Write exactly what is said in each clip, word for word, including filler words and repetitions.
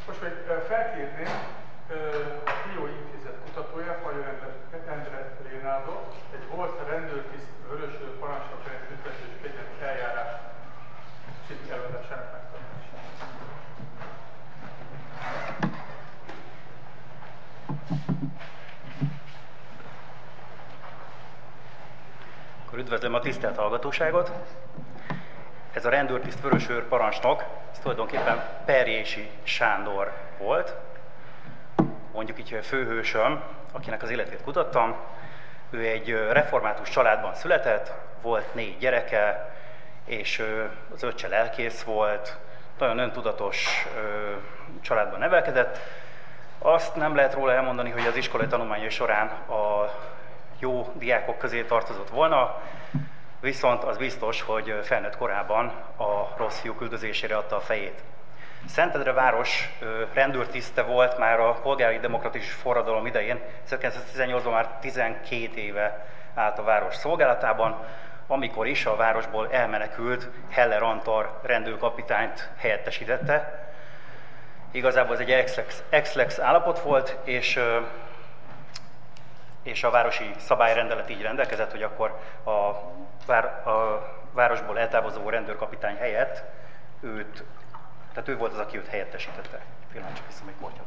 Most még felkérném a Clio Intézet kutatója, Fajon Endre Lénárdo, egy volt rendőrtiszt vörösőr parancsnok helyett büntetős kegyelmi eljárás című előadásának megtartását. Akkor üdvözlöm a tisztelt hallgatóságot. Ez a rendőrtiszt vörösőr parancsnok, ez tulajdonképpen Perjési Sándor volt, mondjuk így főhősöm, akinek az életét kutattam. Ő egy református családban született, volt négy gyereke, és az öccse lelkész volt, nagyon öntudatos családban nevelkedett. Azt nem lehet róla elmondani, hogy az iskolai tanulmányai során a jó diákok közé tartozott volna, viszont az biztos, hogy felnőtt korában a rossz fiúk üldözésére adta a fejét. Szentendre város rendőrtiszte volt már a polgári demokratikus forradalom idején, ezerkilencszáztizennyolcban már tizenkét éve állt a város szolgálatában, amikor is a városból elmenekült Heller Antal rendőrkapitányt helyettesítette. Igazából ez egy ex-lex, ex-lex állapot volt, és, és a városi szabályrendelet így rendelkezett, hogy akkor a, vár, a városból eltávozó rendőrkapitány helyett őt, tehát ő volt az, aki őt helyettesítette. Pillanat, csak vissza még kortyot.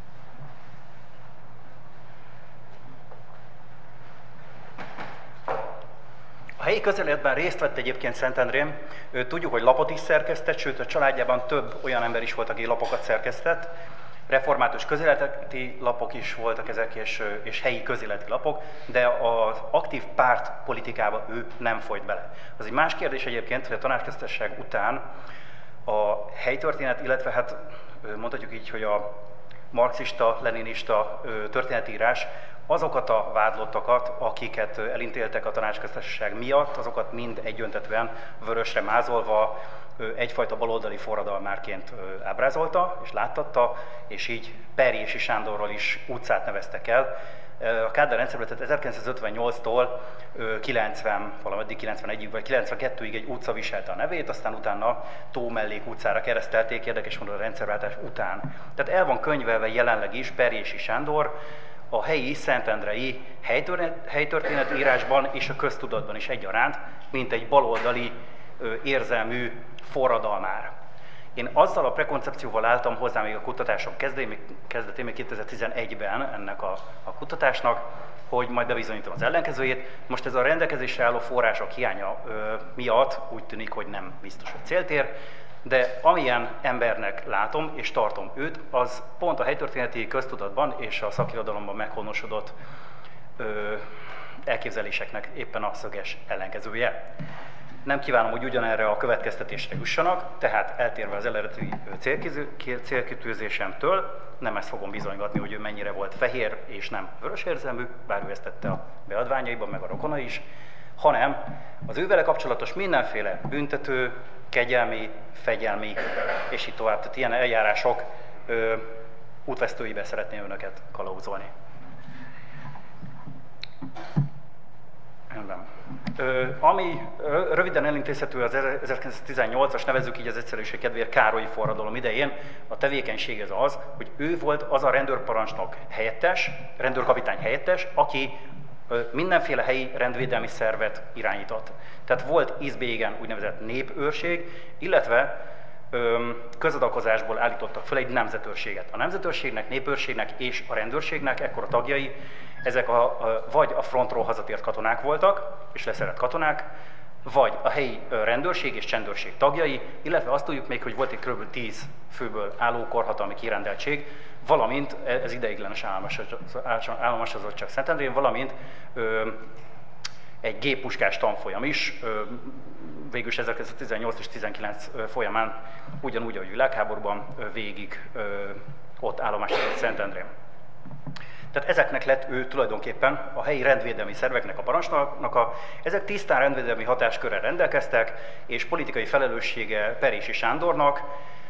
A helyi közéletben részt vett egyébként Szentendrén. Tudjuk, hogy lapot is szerkesztett, sőt a családjában több olyan ember is volt, aki lapokat szerkesztett. Református közéleti lapok is voltak ezek, és, és helyi közéleti lapok, de az aktív pártpolitikába ő nem folyt bele. Az egy más kérdés egyébként, hogy a tanácsköztársaság után a helytörténet, illetve hát mondhatjuk így, hogy a marxista, leninista történetírás azokat a vádlottakat, akiket elítéltek a tanácsköztársaság miatt, azokat mind egyöntetően vörösre mázolva egyfajta baloldali forradalmárként ábrázolta és láttatta, és így Perjési Sándorról is utcát neveztek el. A Kádár rendszerben, tehát ezerkilencszázötvennyolctól kilencven, valameddig kilencvenegyig vagy kilencvenkettőig egy utca viselte a nevét, aztán utána Tómellék utcára keresztelték, érdekes módon a rendszerváltás után. Tehát el van könyvelve jelenleg is Perjési Sándor a helyi szentendrei helytörténetírásban és a köztudatban is egyaránt, mint egy baloldali érzelmű forradalmár. Én azzal a prekoncepcióval álltam hozzá még a kutatásom kezdetén, még kétezer-tizenegyben ennek a, a kutatásnak, hogy majd bebizonyítom az ellenkezőjét. Most ez a rendelkezésre álló források hiánya ö, miatt úgy tűnik, hogy nem biztos, hogy céltér, de amilyen embernek látom és tartom őt, az pont a helytörténeti köztudatban és a szakirodalomban meghonosodott ö, elképzeléseknek éppen a szöges ellenkezője. Nem kívánom, hogy ugyanerre a következtetésre jussanak, tehát eltérve az eredeti célkitűzésemtől, nem ezt fogom bizonygatni, hogy ő mennyire volt fehér és nem vörösérzemű, bár ő ezt tette a beadványaiban, meg a rokona is, hanem az ővele kapcsolatos mindenféle büntető, kegyelmi, fegyelmi, és így tovább, tehát ilyen eljárások ö, útvesztőibe szeretném önöket kalauzolni. Rendben. Ö, ami ö, röviden elintézhető az ezerkilencszáztizennyolcas, nevezzük így az egyszerűség kedvéért Károlyi forradalom idején, a tevékenység ez az, hogy ő volt az a rendőrparancsnok helyettes, rendőrkapitány helyettes, aki ö, mindenféle helyi rendvédelmi szervet irányított. Tehát volt ízbégen úgynevezett népőrség, illetve ö, közadakozásból állítottak fel egy nemzetőrséget. A nemzetőrségnek, népőrségnek és a rendőrségnek ekkor a tagjai, ezek a, a, vagy a frontról hazatért katonák voltak, és leszerelt katonák, vagy a helyi rendőrség és csendőrség tagjai, illetve azt tudjuk még, hogy volt egy kb. tíz főből álló korhatalmi kirendeltség, valamint, ez ideiglenes állomásozottság Szentendrén, valamint ö, egy géppuskás tanfolyam is, ö, végül is ezerkilencszáztizennyolc és tizenkilenc folyamán, ugyanúgy, ahogy világháborúban végig ö, ott állomásozott Szentendrén. Tehát ezeknek lett ő tulajdonképpen a helyi rendvédelmi szerveknek a parancsnoka. Ezek tisztán rendvédelmi hatáskörrel rendelkeztek, és politikai felelőssége Perjési Sándornak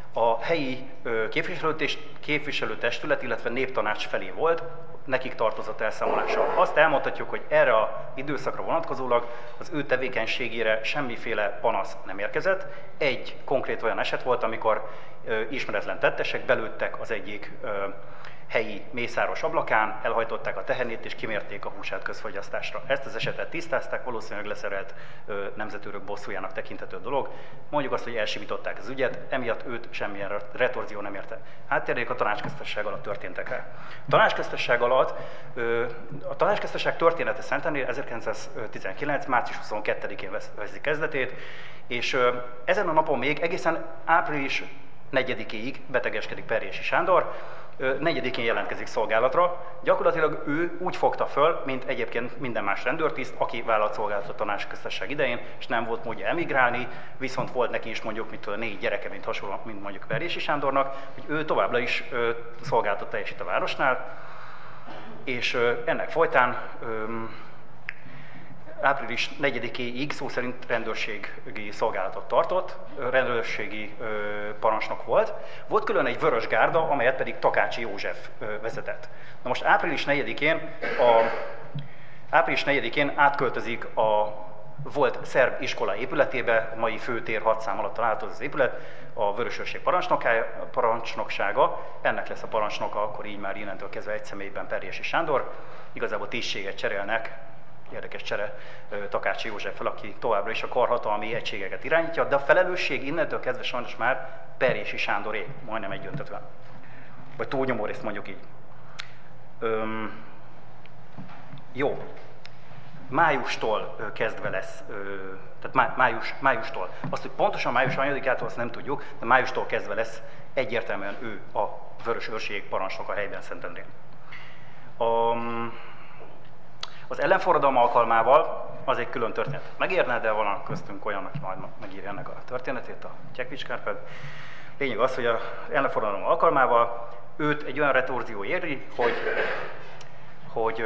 a helyi képviselőtestület, illetve néptanács felé volt, nekik tartozott elszámolása. Azt elmondhatjuk, hogy erre az időszakra vonatkozólag az ő tevékenységére semmiféle panasz nem érkezett. Egy konkrét olyan eset volt, amikor ö, ismeretlen tettesek belőttek az egyik ö, helyi mészáros ablakán, elhajtották a tehernét és kimérték a húsát közfogyasztásra. Ezt az esetet tisztázták, valószínűleg leszerelt ö, nemzetőrök bosszújának tekinthető dolog. Mondjuk azt, hogy elsimították az ügyet, emiatt őt semmilyen retorzió nem érte. Áttérnék a tanácsköztesség alatt történtekre. A tanácsköztesség alatt, ö, a tanácsköztesség története Szentendrén ezerkilencszáztizenkilenc. március huszonkettedikén veszi kezdetét, és ö, ezen a napon még egészen április negyedikéig betegeskedik Perjési Sándor, negyedikén jelentkezik szolgálatra. Gyakorlatilag ő úgy fogta föl, mint egyébként minden más rendőrtiszt, aki vállalt szolgálatot a tanácsköztesség idején, és nem volt módja emigrálni, viszont volt neki is mondjuk mitől négy gyereke, mint hasonló, mint mondjuk Perjési Sándornak, hogy ő továbbra is ö, szolgálatot teljesít a városnál, és ö, ennek folytán ö, április negyedikéig szó szerint rendőrségi szolgálatot tartott, rendőrségi ö, parancsnok volt. Volt külön egy vörös gárda, amelyet pedig Takácsi József ö, vezetett. Na most április negyedikén, a, április negyedikén átköltözik a volt szerb iskola épületébe, a mai főtér hat szám alatt található az épület, a Vörösőrség parancsnoksága. Ennek lesz a parancsnoka, akkor így már innentől kezdve egy személyben Perjési Sándor. Igazából tisztséget cserélnek, érdekes csere Takácsi Józseffel, aki továbbra is a karhatalmi egységeket irányítja, de a felelősség innentől kezdve sajnos már Perjési Sándoré, majdnem egyöntetően. Vagy túlnyomó részt mondjuk így. Öm, jó. Májustól kezdve lesz, tehát május, májustól. Azt, hogy pontosan május hanyadikától azt nem tudjuk, de májustól kezdve lesz egyértelműen ő a Vörösőrség parancsnok a helyben Szentendrén. Um, Az ellenforradalom alkalmával az egy külön történet. Megérne, de van köztünk olyan, aki majd megírja ennek a történetét, a Csekvics-Kárpád. Lényeg az, hogy az ellenforradalom alkalmával őt egy olyan retorzió éri, hogy, hogy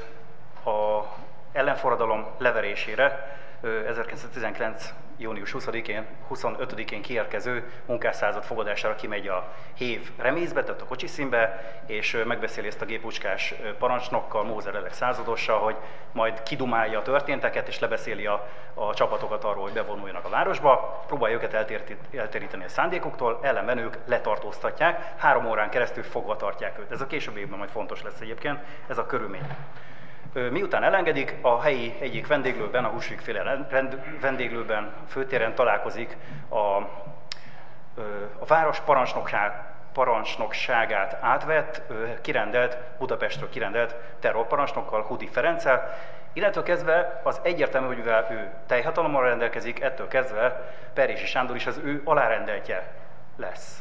a ellenforradalom leverésére ezerkilencszáztizenkilenc. június huszadikén, huszonötödikén kiérkező munkásszázad fogadására kimegy a hév remészbe, tehát a kocsiszínbe, és megbeszéli ezt a géppucskás parancsnokkal, Mózer Elek századossal, hogy majd kidumálja a történteket, és lebeszéli a, a csapatokat arról, hogy bevonuljanak a városba, próbálja őket eltéríteni a szándékuktól, ellenben ők letartóztatják, három órán keresztül fogva tartják őt. Ez a későbbi évben majd fontos lesz egyébként, ez a körülmény. Miután elengedik, a helyi egyik vendéglőben, a Húsvik-féle vendéglőben, főtéren találkozik a, a város parancsnokság, parancsnokságát átvett, kirendelt, Budapestről kirendelt terrorparancsnokkal, Hudi Ferenccel. Innentől kezdve az egyértelmű, hogy mivel ő teljhatalommal rendelkezik, ettől kezdve Perjési Sándor is az ő alárendeltje lesz.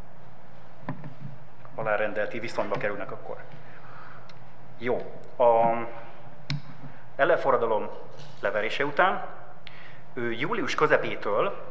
Alárendelti viszonyba kerülnek akkor. Jó. A ellenforradalom leverése után ő július közepétől,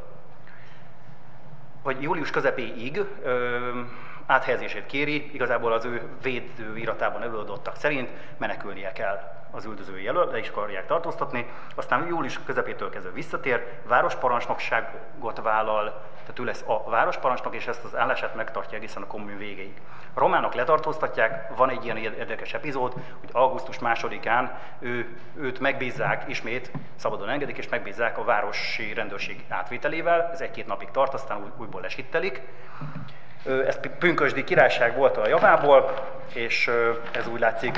vagy július közepéig ö, áthelyezését kéri, igazából az ő védőiratában előadottak szerint menekülnie kell az üldözői elől, le is akarják tartóztatni, aztán július közepétől kezdve visszatér, városparancsnokságot vállal, tehát ő lesz a városparancsnok, és ezt az állását megtartja egészen a kommun végéig. A románok letartóztatják, van egy ilyen érdekes epizód, hogy augusztus másodikán ő, őt megbízzák ismét, szabadon engedik, és megbízzák a városi rendőrség átvételével, ez egy-két napig tart, aztán új, újból lesittelik. Ez pünkösdi királyság volt a javából, és ez úgy látszik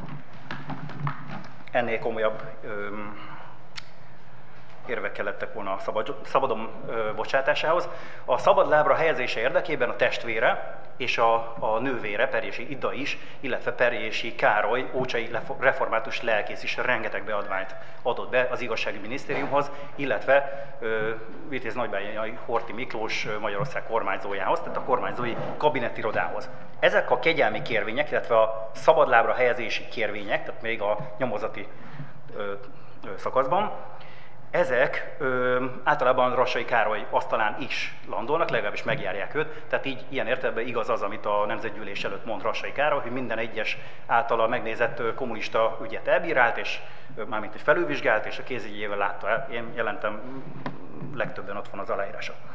ennél komolyabb öm, érvek kellettek volna a szabad, szabadon ö, bocsátásához. A szabadlábra helyezése érdekében a testvére és a, a nővére, Perjési Ida is, illetve Perjési Károly, ócsai református lelkész is rengeteg beadványt adott be az igazsági minisztériumhoz, illetve ö, Vitéz Nagybányai Horthy Miklós Magyarország kormányzójához, tehát a kormányzói kabinettirodához. Ezek a kegyelmi kérvények, illetve a szabadlábra helyezési kérvények, tehát még a nyomozati ö, ö, szakaszban, ezek ö, általában Rassai Károly asztalán is landolnak, legalábbis megjárják őt, tehát így ilyen értelemben igaz az, amit a Nemzetgyűlés előtt mond Rassai Károly, hogy minden egyes általa megnézett ö, kommunista ügyet elbírált, és ö, mármint hogy felülvizsgált, és a kézügyével látta el. Én jelentem, legtöbben ott van az aláírása.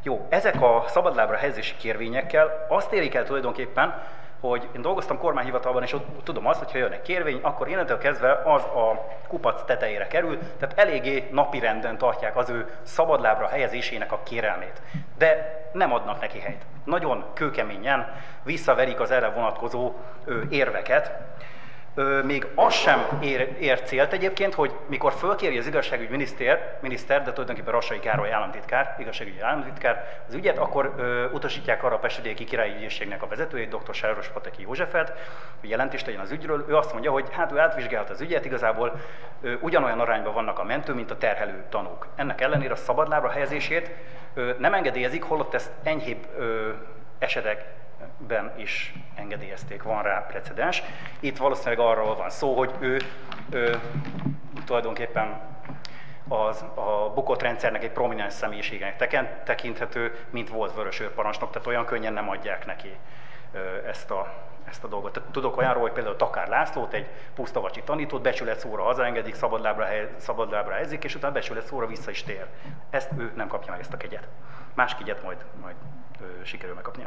Jó, ezek a szabadlábra helyezési kérvényekkel azt érik el tulajdonképpen, hogy én dolgoztam kormányhivatalban, és ott tudom azt, hogy ha jön egy kérvény, akkor innentől kezdve az a kupac tetejére kerül, tehát eléggé napirenden tartják az ő szabadlábra helyezésének a kérelmét. De nem adnak neki helyt. Nagyon kőkeményen visszaverik az erre vonatkozó ö, érveket. Ö, még az sem ér, ér célt egyébként, hogy mikor fölkéri az igazságügyi miniszter, miniszter, de tulajdonképpen Rassai Károly államtitkár, igazságügyi államtitkár az ügyet, akkor ö, utasítják arra a Pestvidéki Királyi Ügyészségnek a vezetőjét, dr. Sáros-Pataki Józsefet, hogy jelentést tegyen az ügyről. Ő azt mondja, hogy hát ő átvizsgálta az ügyet, igazából ö, ugyanolyan arányban vannak a mentő, mint a terhelő tanúk. Ennek ellenére a szabadlábra helyezését ö, nem engedélyezik, holott ezt enyhébb ö, esetek ben is engedélyezték, van rá precedens. Itt valószínűleg arról van szó, hogy ő, ő tulajdonképpen az, a bukott rendszernek egy prominens személyiségének tekinthető, mint volt vörösőrparancsnok, tehát olyan könnyen nem adják neki ezt a, ezt a dolgot. Tehát tudok olyanról, hogy például Takár Lászlót, egy pusztavacsi tanítót becsület szóra hazaengedik, szabadlábra, hely, szabadlábra helyezik, és utána becsület szóra vissza is tér. Ezt ő nem kapja meg, ezt a kegyet. Más kegyet majd, majd ö, sikerül megkapnia.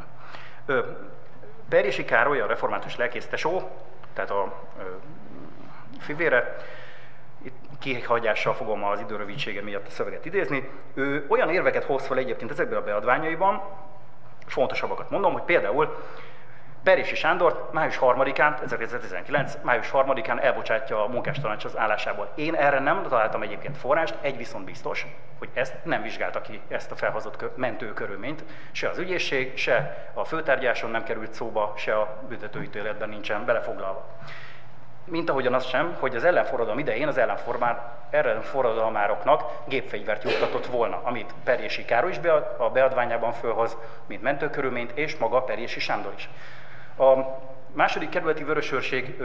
Perjesi Károly, a református lelkész tesó, tehát a ö, fivére, itt kihagyással fogom az időrövidsége miatt a szöveget idézni, ő olyan érveket hoz fel egyébként ezekben a beadványaiban, fontosabbakat mondom, hogy például Perjesi Sándor május harmadikán, ezerkilencszáztizenkilenc. május harmadikán elbocsátja a munkástanács az állásából. Én erre nem találtam egyébként forrást, egy viszont biztos, hogy ezt nem vizsgálta ki, ezt a felhozott mentő körülményt. Se az ügyészség, se a főtárgyáson nem került szóba, se a büntetőítéletben nincsen belefoglalva. Mint ahogyan az sem, hogy az ellenforradalom idején az ellenforradalmároknak gépfegyvert juttatott volna, amit Perjesi Károly is a beadványában fölhoz, mint mentőkörülményt, és maga Perjesi Sándor is. A második kerületi vörösőrség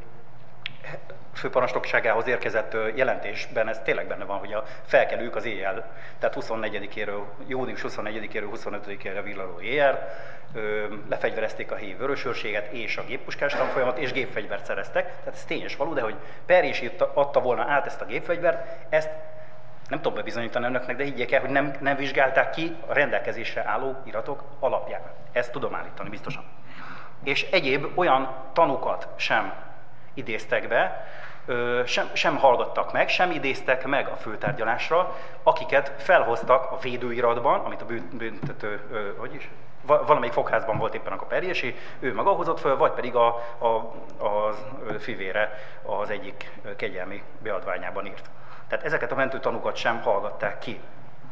főparancsnokságához érkezett jelentésben ez tényleg benne van, hogy a felkelők az éjjel, tehát huszonnegyedikéről, június huszonnegyedikéről huszonötödikére villaló éjjel lefegyverezték a helyi vörösőrséget és a géppuskás tanfolyamat, és gépfegyvert szereztek. Tehát ez tényes való, de hogy Perjesi adta volna át ezt a gépfegyvert, ezt nem tudom bebizonyítani önöknek, de higgyék el, hogy nem, nem vizsgálták ki a rendelkezésre álló iratok alapján. Ezt tudom állítani biztosan. És egyéb olyan tanukat sem idéztek be, sem, sem hallgattak meg, sem idéztek meg a főtárgyalásra, akiket felhoztak a védőiratban, amit a büntető, hogy is, valamelyik fogházban volt éppen akkor Perjesi, ő maga hozott föl, vagy pedig a, a, a fivére az egyik kegyelmi beadványában írt. Tehát ezeket a mentőtanukat sem hallgatták ki.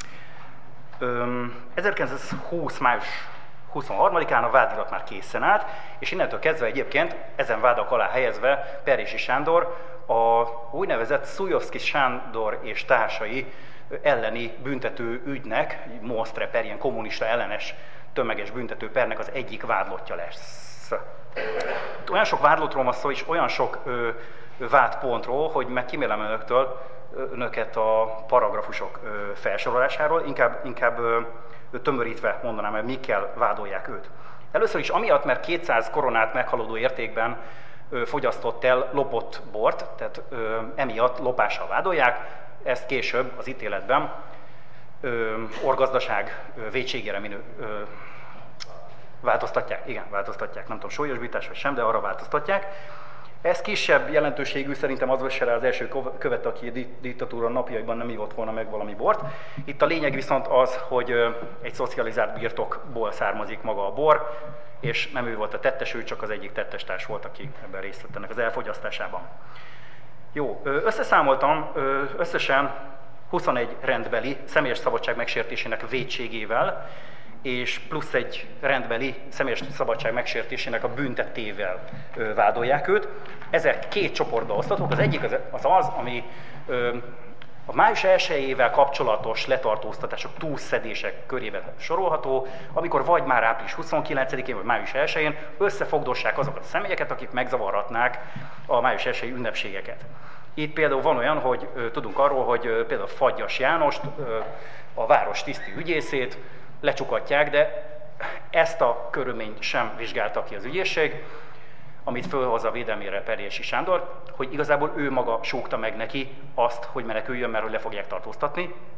ezerkilencszázhúsz. május huszonharmadikán a vádirat már készen állt, és innentől kezdve egyébként ezen vádak alá helyezve Perjesi Sándor a úgynevezett Szujovszky Sándor és társai elleni büntető ügynek, monstre per, ilyen kommunista ellenes tömeges büntető pernek az egyik vádlottja lesz. Olyan sok vádlottról van szó, és olyan sok ö, vádpontról, hogy meg kimélem önöktől önöket a paragrafusok ö, felsorolásáról, inkább, inkább ö, tömörítve mondanám, hogy mikkel vádolják őt. Először is amiatt, mert kétszáz koronát meghaladó értékben ö, fogyasztott el lopott bort, tehát ö, emiatt lopással vádolják, ezt később az ítéletben ö, orgazdaság ö, vétségére minő, ö, változtatják, igen, változtatják, nem tudom, súlyosbítás vagy sem, de arra változtatják. Ez kisebb jelentőségű, szerintem az vesse rá az első követ, aki a diktatúra napjaiban nem ivott volna meg valami bort. Itt a lényeg viszont az, hogy egy szocializált birtokból származik maga a bor, és nem ő volt a tettes, ő csak az egyik tettestárs volt, aki ebben részt vett ennek az elfogyasztásában. Jó, összeszámoltam összesen huszonegy rendbeli személyes szabadság megsértésének vétségével, és plusz egy rendbeli személyes szabadság megsértésének a büntettével ö, vádolják őt. Ezek két csoportba osztatók. Az egyik az az, az ami ö, a május elsejével kapcsolatos letartóztatások, túlszedések körében sorolható, amikor vagy már április huszonkilencedikén, vagy május elsején összefogdossák azokat a személyeket, akik megzavarhatnák a május elsejei ünnepségeket. Itt például van olyan, hogy ö, tudunk arról, hogy ö, például Fagyas Jánost, ö, a város tiszti ügyészét lecsukatják, de ezt a körülményt sem vizsgálta ki az ügyészség, amit fölhozza a védelmére Perjesi Sándor, hogy igazából ő maga súgta meg neki azt, hogy meneküljön, mert hogy le fogják tartóztatni.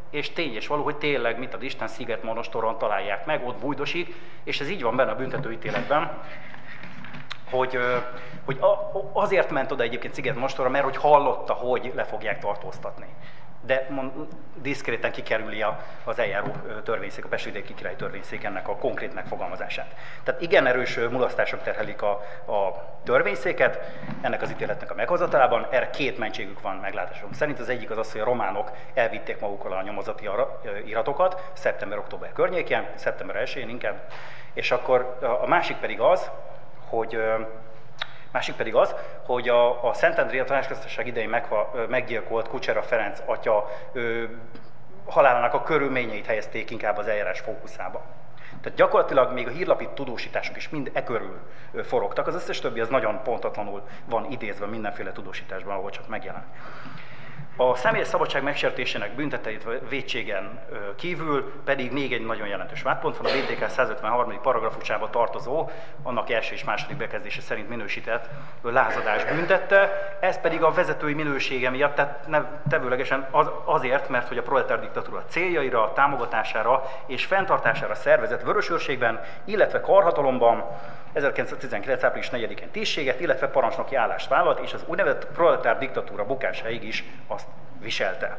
és tény és való, hogy tényleg, mint az Isten Szigetmonostoron találják meg, ott bújdosik, és ez így van benne a büntetőítéletben, hogy, hogy azért ment oda egyébként Szigetmonostorra, mert hogy hallotta, hogy le fogják tartóztatni. De mond, diszkréten kikerüli az eljáró törvényszék, a Pestvidéki Királyi Törvényszék ennek a konkrét megfogalmazását. Tehát igen erős mulasztások terhelik a, a törvényszéket ennek az ítéletnek a meghozatalában. Erre két mentségük van meglátásom szerint. Az egyik az az, hogy a románok elvitték magukkal a nyomozati iratokat szeptember-október környékén, szeptember elsején inkább, és akkor a másik pedig az, hogy Másik pedig az, hogy a, a Szentendrei tanácsköztársaság idején megha, meggyilkolt Kucsera Ferenc atya ö, halálának a körülményeit helyezték inkább az eljárás fókuszába. Tehát gyakorlatilag még a hírlapi tudósítások is mind e körül forogtak, az összes többi az nagyon pontatlanul van idézve mindenféle tudósításban, ahol csak megjelen. A személyes szabadság megsértésének büntetett vétségen kívül pedig még egy nagyon jelentős vádpont van, a bé té ká százötvenhárom. paragrafusába tartozó, annak első és második bekezdése szerint minősített lázadás büntette, ez pedig a vezetői minősége miatt, tehát tevőlegesen az, azért, mert hogy a proletár diktatúra céljaira, támogatására és fenntartására szervezett vörösőrségben, illetve karhatalomban ezerkilencszáztizenkilenc. április negyedikén tisztséget, illetve parancsnoki állást vállalt, és az úgynevezett proletár diktatúra bukásáig is azt viselte.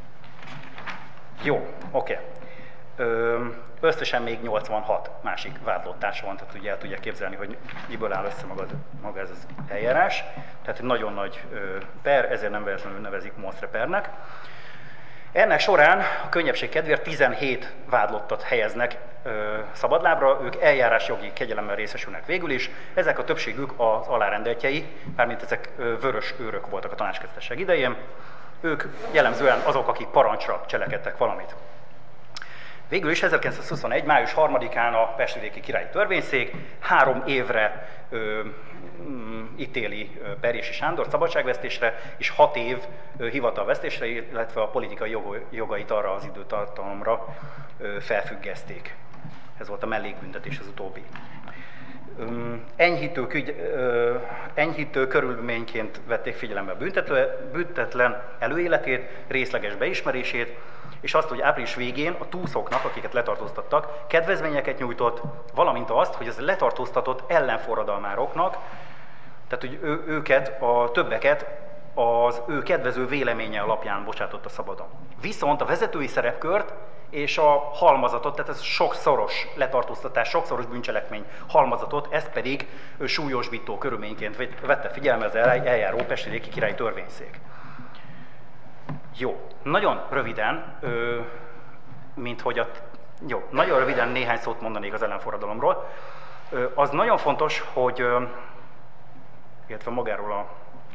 Jó, oké. Okay. Összesen még nyolcvanhat másik vádlottársa van, tehát ugye el tudják képzelni, hogy miből áll össze maga, maga ez az eljárás. Tehát egy nagyon nagy ö, per, ezért nem véletlenül nevezik monsztrepernek. Ennek során a könnyebbség kedvéért tizenhét vádlottat helyeznek ö, szabadlábra, ők eljárásjogi kegyelemmel részesülnek végül is. Ezek a többségük az alárendeltjei, mármint ezek ö, vörös őrök voltak a tanácsköztársaság idején. Ők jellemzően azok, akik parancsra cselekedtek valamit. Végül is ezerkilencszázhuszonegy. május harmadikán a Pestvidéki Királyi Törvényszék három évre ö, mm, ítéli Perjési Sándort szabadságvesztésre, és hat év ö, hivatalvesztésre, illetve a politikai jogait arra az időtartalomra ö, felfüggeszték. Ez volt a mellékbüntetés az utóbbi. Um, enyhítő, kügy, uh, enyhítő körülményként vették figyelembe a büntetlen előéletét, részleges beismerését, és azt, hogy április végén a túszoknak, akiket letartóztattak, kedvezményeket nyújtott, valamint azt, hogy az letartóztatott ellenforradalmároknak, tehát hogy ő, őket, a többeket az ő kedvező véleménye alapján bocsátotta szabadon. Viszont a vezetői szerepkört és a halmazatot, tehát ez sokszoros letartóztatás, sokszoros bűncselekmény halmazatot, ezt pedig súlyosbító körülményként vette figyelme az eljáró Pestvidéki Királyi Törvényszék. Jó, nagyon röviden, ö, mint hogy a, jó, nagyon röviden néhány szót mondanék az ellenforradalomról. Ö, az nagyon fontos, hogy, ö, illetve magáról a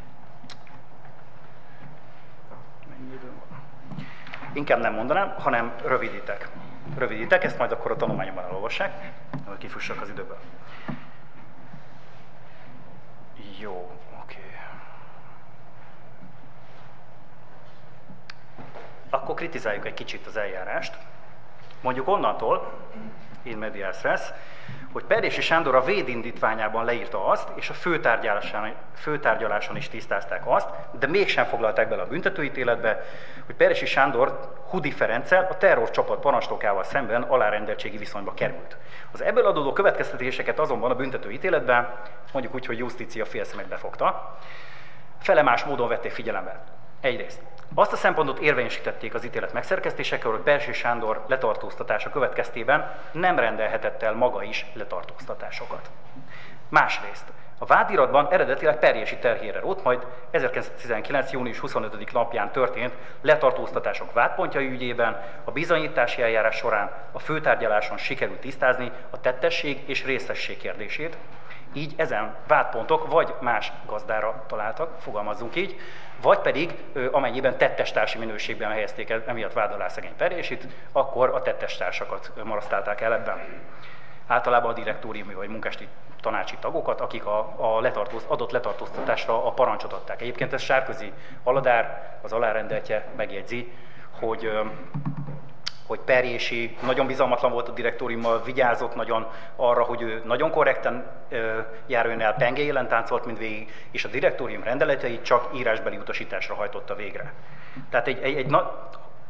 inkább nem mondanám, hanem rövidítek. Rövidítek, ezt majd akkor a tanulmányomban elolvassák, hogy kifussak az időből. Jó, oké. Okay. Akkor kritizáljuk egy kicsit az eljárást. Mondjuk onnantól, in medias res, hogy Perjési Sándor a védindítványában leírta azt, és a főtárgyaláson, főtárgyaláson is tisztázták azt, de mégsem foglalták bele a büntetőítéletbe, hogy Perjési Sándor Hudi Ferenccel, a terrorcsapat parancsnokával szemben alárendeltségi viszonyba került. Az ebből adódó következtetéseket azonban a büntetőítéletben, mondjuk úgy, hogy Justícia félszemét befogta, felemás módon vették figyelembe. Egyrészt azt a szempontot érvényesítették az ítélet megszerkesztésekor, hogy Perjési Sándor letartóztatása következtében nem rendelhetett el maga is letartóztatásokat. Másrészt a vádiratban eredetileg Perjési terhére rótt, majd ezerkilencszáztizenkilenc. június huszonötödike napján történt letartóztatások vádpontjai ügyében a bizonyítási eljárás során a főtárgyaláson sikerült tisztázni a tettesség és részesség kérdését, így ezen vádpontok vagy más gazdára találtak, fogalmazzunk így, vagy pedig amennyiben tettestársi minőségben helyezték el emiatt vád alá szegény Perjésit, akkor a tettestársakat marasztálták el ebben. Általában a direktóriumi vagy munkásti tanácsi tagokat, akik a, a letartóz, adott letartóztatásra a parancsot adták. Egyébként ez Sárközi Aladár, az alárendeltje megjegyzi, hogy hogy Perjési nagyon bizalmatlan volt a direktóriummal, vigyázott nagyon arra, hogy ő nagyon korrekten ö, járjon el, penge élen táncolt mindvégig, és a direktórium rendeleteit csak írásbeli utasításra hajtotta végre. Tehát egy, egy, egy na,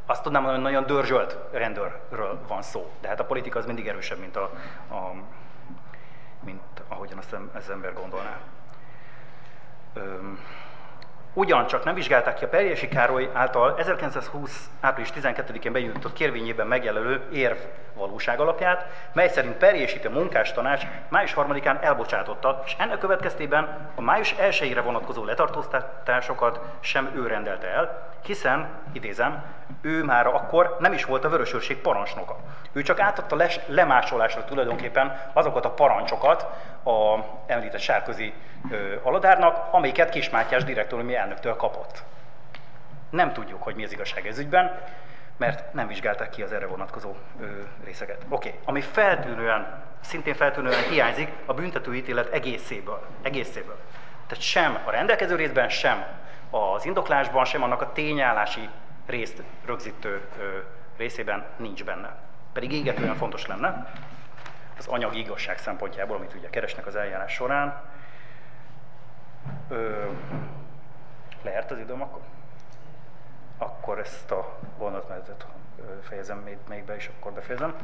azt tudnám mondani, hogy nagyon dörzsölt rendőrről van szó, de hát a politika az mindig erősebb, mint, a, a, mint ahogyan azt az ember gondolná. Öm, Ugyancsak nem vizsgálták ki a Perjesi Károly által ezerkilencszázhúsz. április tizenkettedikén benyújtott kérvényében megjelölő érv valóság alapját, mely szerint Perjesit a munkástanács május harmadikán elbocsátotta, és ennek következtében a május elsejére vonatkozó letartóztatásokat sem ő rendelte el, hiszen, idézem, ő már akkor nem is volt a Vörösőrség parancsnoka. Ő csak átadta les, lemásolásra tulajdonképpen azokat a parancsokat a említett Sárközi ö, aladárnak, amiket Kiss Mátyás direktóriumi elnöktől kapott. Nem tudjuk, hogy mi az igazság ez ügyben, mert nem vizsgálták ki az erre vonatkozó ö, részeket. Oké, okay. Ami feltűnően, szintén feltűnően hiányzik a büntetőítélet egészéből. egészéből. Tehát sem a rendelkező részben, sem az indoklásban, sem annak a tényállási részt rögzítő ö, részében nincs benne. Pedig égetően fontos lenne az anyagi igazság szempontjából, amit ugye keresnek az eljárás során. Ö, leért az időm akkor? Akkor ezt a vonatmenetet fejezem még, még be, és akkor befejezem.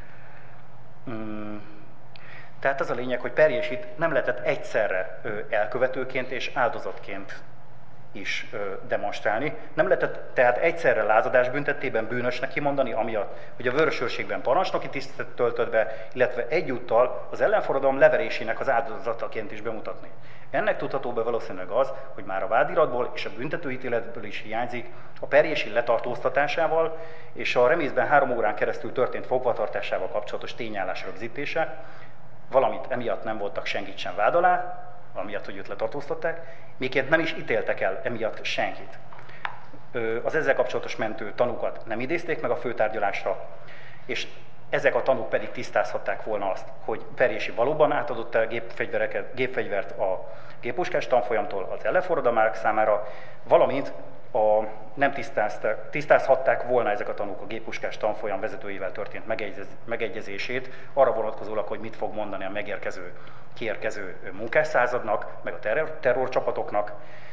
Mm. Tehát az a lényeg, hogy Perjesit nem lehetett egyszerre elkövetőként és áldozatként is demonstrálni. Nem lehetett tehát egyszerre lázadás büntettében bűnösnek kimondani, amiatt, hogy a Vörösőrségben parancsnoki tisztet töltött be, illetve egyúttal az ellenforradalom leverésének az áldozataként is bemutatni. Ennek tudható be valószínűleg az, hogy már a vádiratból és a büntetőítéletből is hiányzik a Perjesi letartóztatásával és a remészben három órán keresztül történt fogvatartásával kapcsolatos tényállás rögzítése, valamint emiatt nem voltak senkit sem vád alá, amiatt, hogy őt letartóztatták, miként nem is ítéltek el emiatt senkit. Az ezzel kapcsolatos mentő tanúkat nem idézték meg a főtárgyalásra, és ezek a tanúk pedig tisztázhatták volna azt, hogy Perjesi valóban átadott el gépfegyvert a géppuskás tanfolyamtól az ellenforradalmárok számára, valamint a, nem tisztázhatták volna ezek a tanúk a géppuskás tanfolyam vezetőivel történt megegyez, megegyezését, arra vonatkozólag, hogy mit fog mondani a megérkező, kiérkező munkásszázadnak, meg a terror, terrorcsapatoknak.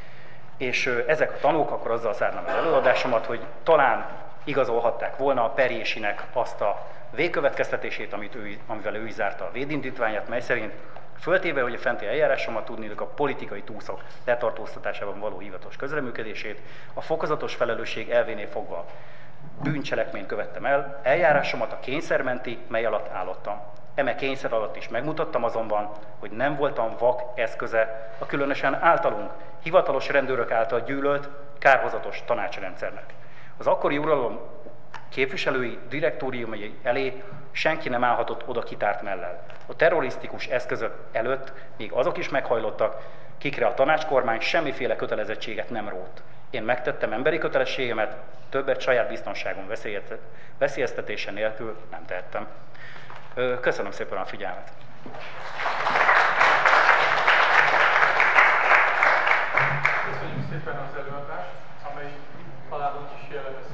És ezek a tanúk, akkor azzal zárnám az előadásomat, hogy talán igazolhatták volna a Perjesinek azt a végkövetkeztetését, amit ő, amivel ő is zárta a védindítványát, mely szerint föltéve, hogy a fenti eljárásomat tudnék a politikai túszok letartóztatásában való hivatalos közreműködését, a fokozatos felelősség elvénél fogva bűncselekményt követtem el, eljárásomat a kényszer menti, mely alatt állottam. Eme kényszer alatt is megmutattam azonban, hogy nem voltam vak eszköze a különösen általunk, hivatalos rendőrök által gyűlölt, kárhozatos tanácsrendszernek. Az akkori uralom képviselői direktóriumai elé senki nem állhatott oda kitárt mellel. A terrorisztikus eszközök előtt még azok is meghajlottak, kikre a tanácskormány semmiféle kötelezettséget nem rótt. Én megtettem emberi kötelességemet, többet saját biztonságom veszélyeztetése nélkül nem tehettem. Köszönöm szépen a figyelmet! Köszönjük szépen az előadást, amely talán úgy is jellemez